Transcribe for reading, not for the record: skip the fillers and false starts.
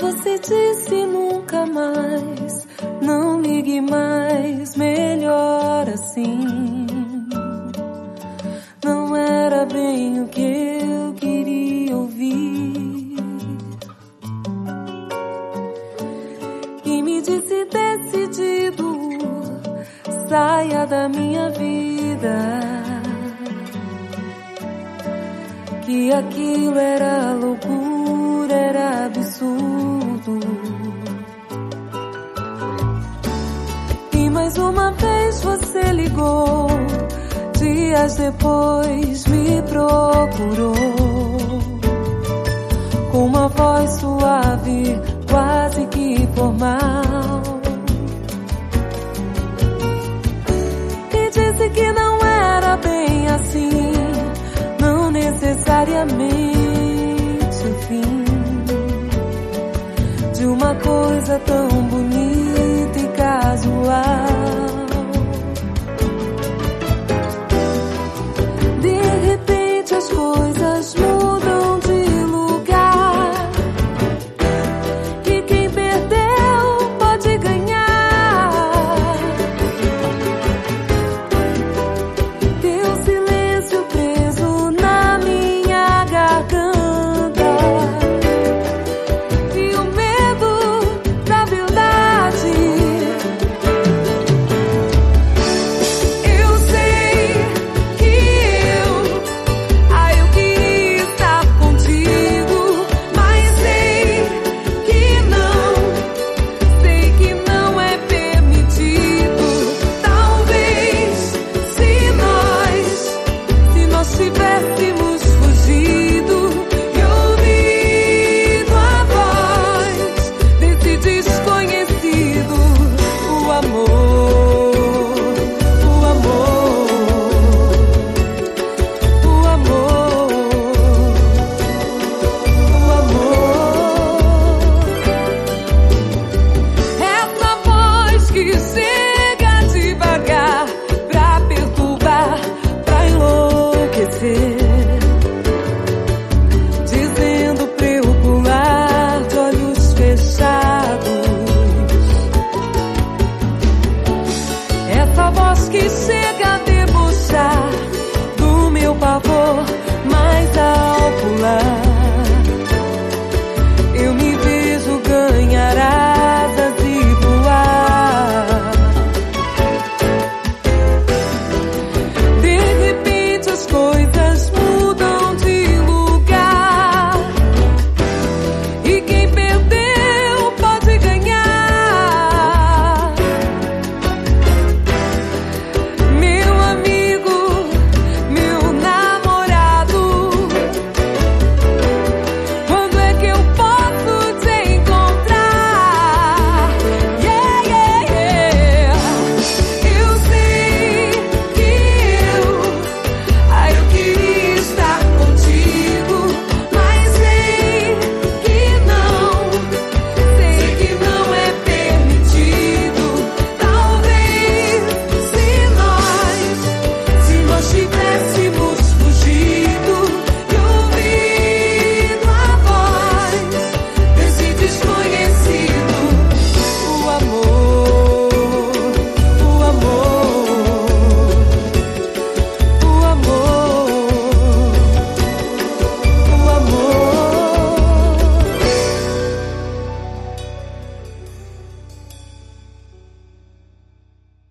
Você disse nunca mais, não ligue mais, melhor assim. Não era bem o que eu queria ouvir. E me disse decidido, saia da minha vida, que aquilo era loucura, era absurdo. E mais uma vez você ligou, dias depois me procurou, com uma voz suave, quase que formal, e disse que não era bem assim, não necessariamente o fim de uma coisa tão bonita e casual.